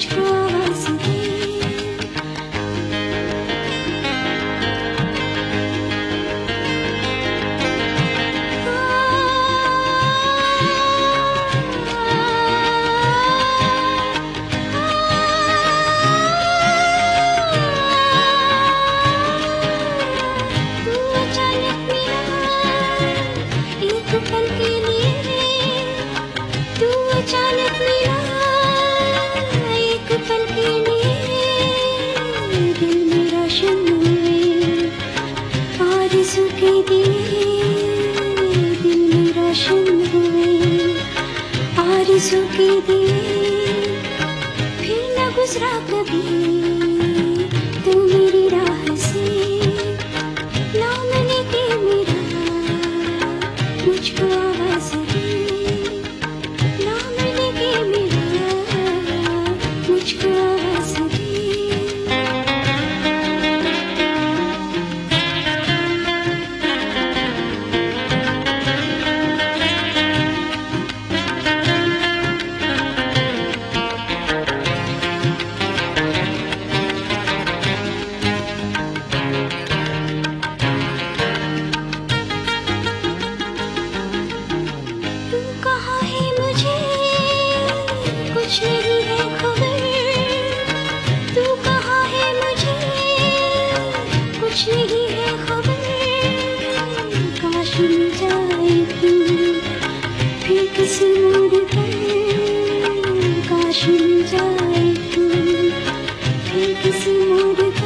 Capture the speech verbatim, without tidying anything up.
मुझको आवाज़ दे। अचानक मिला एक पल के लिए, दिल में रोशन हुए आरज़ू के दिए, दिल में रोशन हुए आरज़ू के दिए। फिर न गुजरा कभी तू मेरी राह से, नाम लेके मेरा मुझको आवाज़ दे। कुछ नहीं है खबर, तू कहाँ है मुझे कुछ नहीं है खबर। काश मिल जाए तू फिर किसी मोड़ पर, काश मिल जाए तू फिर किसी मोड़ पर।